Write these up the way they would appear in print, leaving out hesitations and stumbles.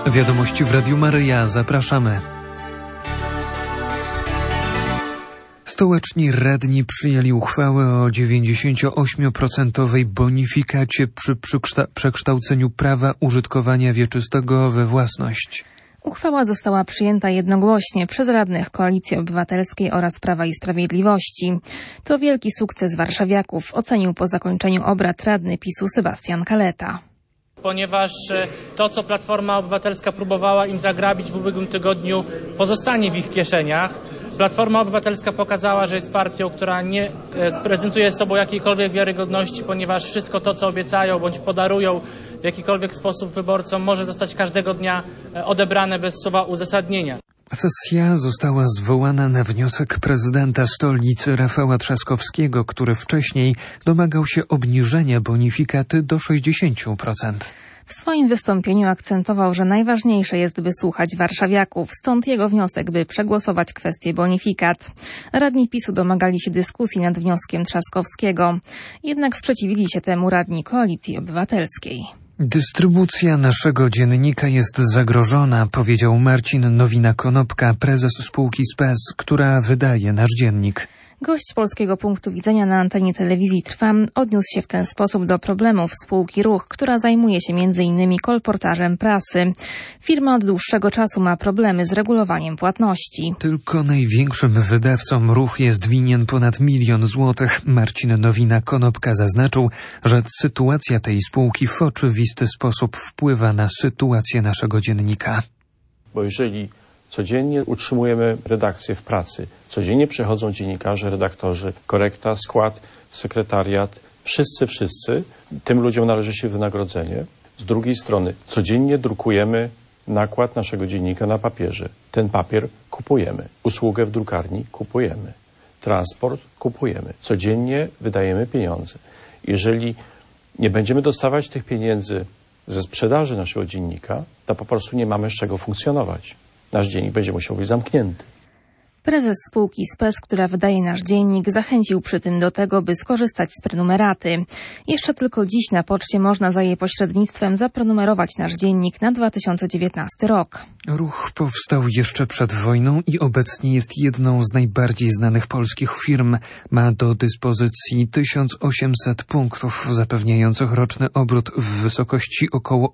Wiadomości w Radiu Maryja. Zapraszamy. Stołeczni radni przyjęli uchwałę o 98% bonifikacie przy przekształceniu prawa użytkowania wieczystego we własność. Uchwała została przyjęta jednogłośnie przez radnych Koalicji Obywatelskiej oraz Prawa i Sprawiedliwości. To wielki sukces warszawiaków, ocenił po zakończeniu obrad radny PiS-u Sebastian Kaleta. Ponieważ to, co Platforma Obywatelska próbowała im zagrabić w ubiegłym tygodniu, pozostanie w ich kieszeniach. Platforma Obywatelska pokazała, że jest partią, która nie prezentuje sobą jakiejkolwiek wiarygodności, ponieważ wszystko to, co obiecają bądź podarują w jakikolwiek sposób wyborcom, może zostać każdego dnia odebrane bez słowa uzasadnienia. Sesja została zwołana na wniosek prezydenta stolicy Rafała Trzaskowskiego, który wcześniej domagał się obniżenia bonifikaty do 60%. W swoim wystąpieniu akcentował, że najważniejsze jest, by słuchać warszawiaków, stąd jego wniosek, by przegłosować kwestię bonifikat. Radni PiS-u domagali się dyskusji nad wnioskiem Trzaskowskiego, jednak sprzeciwili się temu radni Koalicji Obywatelskiej. Dystrybucja naszego dziennika jest zagrożona, powiedział Marcin Nowina-Konopka, prezes spółki Spes, która wydaje nasz dziennik. Gość Polskiego Punktu Widzenia na antenie telewizji Trwam odniósł się w ten sposób do problemów spółki Ruch, która zajmuje się m.in. kolportażem prasy. Firma od dłuższego czasu ma problemy z regulowaniem płatności. Tylko największym wydawcom Ruch jest winien ponad 1 000 000 złotych. Marcin Nowina-Konopka zaznaczył, że sytuacja tej spółki w oczywisty sposób wpływa na sytuację naszego dziennika. Bo jeżeli codziennie utrzymujemy redakcję w pracy, codziennie przychodzą dziennikarze, redaktorzy, korekta, skład, sekretariat, wszyscy, tym ludziom należy się wynagrodzenie. Z drugiej strony codziennie drukujemy nakład naszego dziennika na papierze. Ten papier kupujemy, usługę w drukarni kupujemy, transport kupujemy, codziennie wydajemy pieniądze. Jeżeli nie będziemy dostawać tych pieniędzy ze sprzedaży naszego dziennika, to po prostu nie mamy z czego funkcjonować. Nasz dziennik będzie musiał być zamknięty. Prezes spółki Spes, która wydaje nasz dziennik, zachęcił przy tym do tego, by skorzystać z prenumeraty. Jeszcze tylko dziś na poczcie można za jej pośrednictwem zaprenumerować nasz dziennik na 2019 rok. Ruch powstał jeszcze przed wojną i obecnie jest jedną z najbardziej znanych polskich firm. Ma do dyspozycji 1800 punktów zapewniających roczny obrót w wysokości około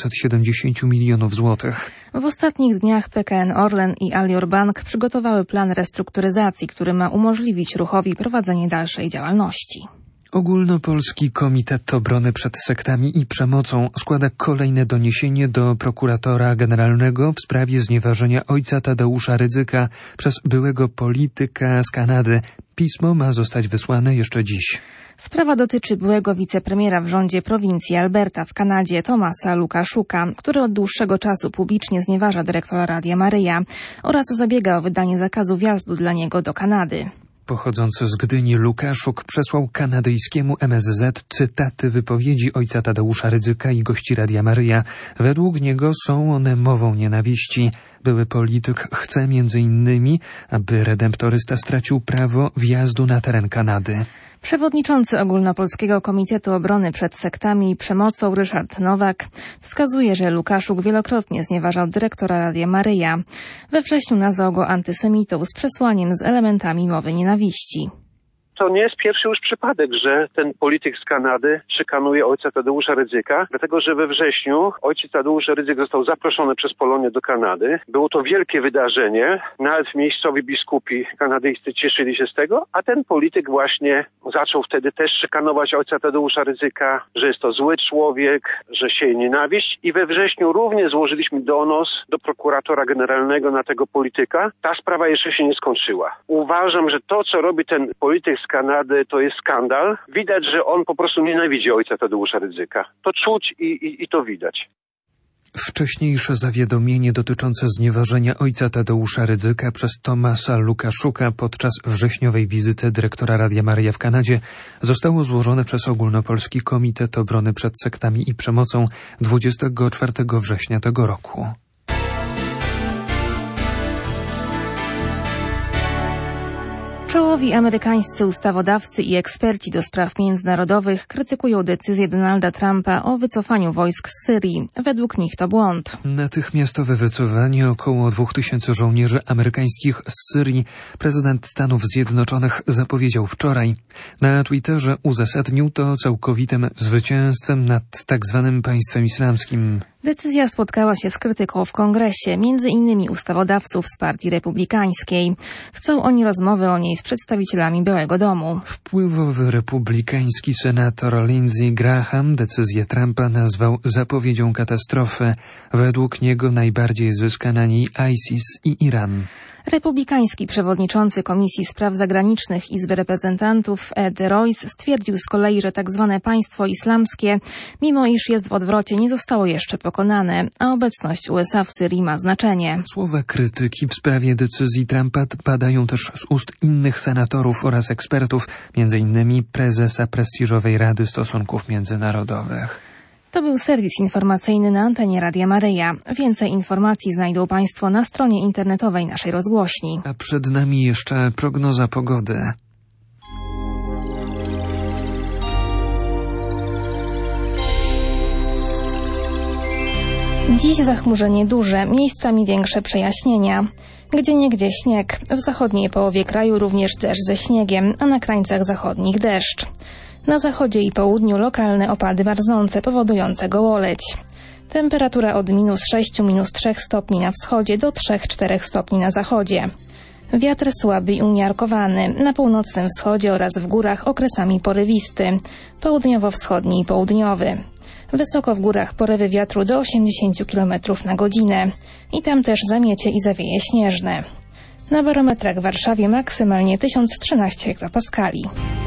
870 milionów złotych. W ostatnich dniach PKN Orlen i Alior Bank przygotowały plan restrukturyzacji, który ma umożliwić Ruchowi prowadzenie dalszej działalności. Ogólnopolski Komitet Obrony przed Sektami i Przemocą składa kolejne doniesienie do prokuratora generalnego w sprawie znieważenia ojca Tadeusza Rydzyka przez byłego polityka z Kanady. Pismo ma zostać wysłane jeszcze dziś. Sprawa dotyczy byłego wicepremiera w rządzie prowincji Alberta w Kanadzie, Thomasa Lukaszuka, który od dłuższego czasu publicznie znieważa dyrektora Radia Maryja oraz zabiega o wydanie zakazu wjazdu dla niego do Kanady. Pochodzący z Gdyni Lukaszuk przesłał kanadyjskiemu MSZ cytaty wypowiedzi ojca Tadeusza Rydzyka i gości Radia Maryja. Według niego są one mową nienawiści. Były polityk chce m.in., aby redemptorysta stracił prawo wjazdu na teren Kanady. Przewodniczący Ogólnopolskiego Komitetu Obrony przed Sektami i Przemocą Ryszard Nowak wskazuje, że Lukaszuk wielokrotnie znieważał dyrektora Radia Maryja. We wrześniu nazwał go antysemitą z przesłaniem z elementami mowy nienawiści. To nie jest pierwszy już przypadek, że ten polityk z Kanady szykanuje ojca Tadeusza Rydzyka, dlatego że we wrześniu ojciec Tadeusz Rydzyk został zaproszony przez Polonię do Kanady. Było to wielkie wydarzenie, nawet miejscowi biskupi kanadyjscy cieszyli się z tego, a ten polityk właśnie zaczął wtedy też szykanować ojca Tadeusza Rydzyka, że jest to zły człowiek, że sieje nienawiść i we wrześniu również złożyliśmy donos do prokuratora generalnego na tego polityka. Ta sprawa jeszcze się nie skończyła. Uważam, że to, co robi ten polityk z Kanady, to jest skandal. Widać, że on po prostu nienawidzi ojca Tadeusza Rydzyka. To czuć i to widać. Wcześniejsze zawiadomienie dotyczące znieważenia ojca Tadeusza Rydzyka przez Thomasa Lukaszuka podczas wrześniowej wizyty dyrektora Radia Maryja w Kanadzie zostało złożone przez Ogólnopolski Komitet Obrony przed Sektami i Przemocą 24 września tego roku. Czołowi amerykańscy ustawodawcy i eksperci do spraw międzynarodowych krytykują decyzję Donalda Trumpa o wycofaniu wojsk z Syrii. Według nich to błąd. Natychmiastowe wycofanie około 2000 żołnierzy amerykańskich z Syrii prezydent Stanów Zjednoczonych zapowiedział wczoraj. Na Twitterze uzasadnił to całkowitym zwycięstwem nad tzw. państwem islamskim. Decyzja spotkała się z krytyką w Kongresie, między innymi ustawodawców z Partii Republikańskiej. Chcą oni rozmowy o niej z przedstawicielami Białego Domu. Wpływowy republikański senator Lindsey Graham decyzję Trumpa nazwał zapowiedzią katastrofy. Według niego najbardziej zyska na niej ISIS i Iran. Republikański przewodniczący Komisji Spraw Zagranicznych Izby Reprezentantów Ed Royce stwierdził z kolei, że tzw. państwo islamskie, mimo iż jest w odwrocie, nie zostało jeszcze pokonane, a obecność USA w Syrii ma znaczenie. Słowa krytyki w sprawie decyzji Trumpa padają też z ust innych senatorów oraz ekspertów, m.in. prezesa prestiżowej Rady Stosunków Międzynarodowych. To był serwis informacyjny na antenie Radia Maryja. Więcej informacji znajdą Państwo na stronie internetowej naszej rozgłośni. A przed nami jeszcze prognoza pogody. Dziś zachmurzenie duże, miejscami większe przejaśnienia. Gdzieniegdzie śnieg, w zachodniej połowie kraju również deszcz ze śniegiem, a na krańcach zachodnich deszcz. Na zachodzie i południu lokalne opady marznące powodujące gołoleć. Temperatura od -6, -3 stopni na wschodzie do 3-4 stopni na zachodzie. Wiatr słaby i umiarkowany, na północnym wschodzie oraz w górach okresami porywisty, południowo-wschodni i południowy. Wysoko w górach porywy wiatru do 80 km na godzinę i tam też zamiecie i zawieje śnieżne. Na barometrach w Warszawie maksymalnie 1013 hektopaskali.